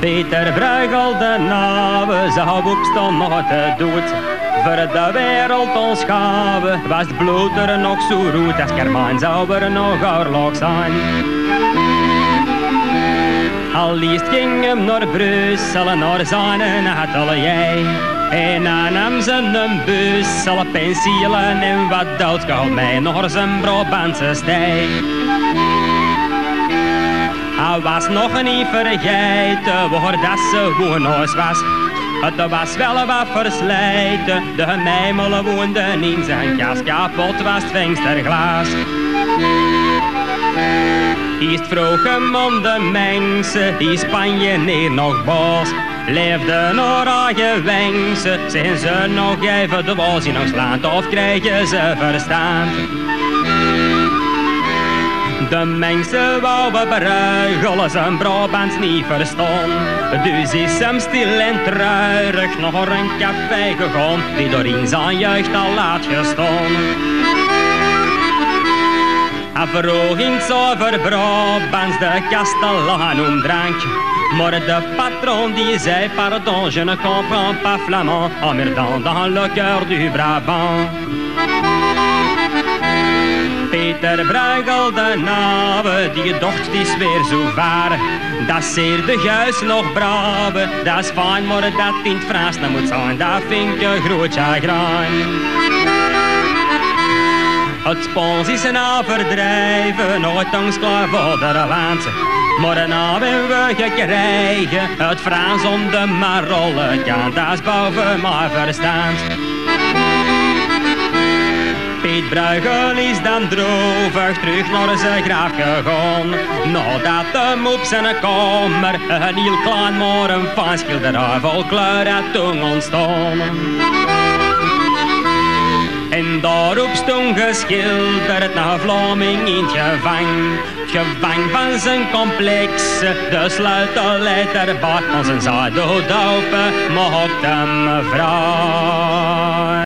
Peter Bruegel de nawe zou opstaan nog te dood. Voor de wereld ons gaven was het bloed er nog zo roet als Germaan zou er nog oorlog zijn. Al liefst ging hem naar Brussel en naar zijn atelier. En dan nam ze een bus, alle pensielen en wat doodgehad mee naar zijn Brabantse stij. Hij was nog niet vergeten waar dat ze woonhuis was. Het was wel wat verslijten, de mijmelen woonden in zijn kast, kapot was het vensterglas. Eerst vroeg hem om de mensen die Spanje neer nog boos. Leefde naar eigen wensen, zijn ze nog even de was in ons land of krijgen ze verstand? De mensen wouden Bruegel zijn Brabants niet verstaan. Dus is hem stil en treurig naar een café gegaan, die door in zijn jeugd al laat gestaan. Hij vroeg eens over Brabants de kastelaan om drank. Maar de patron die zei pardon, je ne comprends pas flamand, emmerdant dans le cœur du Brabant. Peter Bruegel de nawe, die docht is weer zo ver. Dat zeer de juist nog brave, dat is fijn, maar dat in het Frans moet zijn, dat vind ik een groot chagrijn. Het spons is een overdrijven, nooit dankbaar voor de land. Maar nou hebben we gekregen, het Frans om de marollen kan, dat is boven mijn verstand. Piet Bruegel is dan droevig terug naar zijn graaf gegaan. Nadat hem op zijn kamer een heel klein maar een fijn schilderij vol kleur had toen ontstaan. En daarop stond geschilderd naar Vlaming in het gevang van zijn complex. De sleutel leidt erbij, als een zijde open, mocht hem vrij.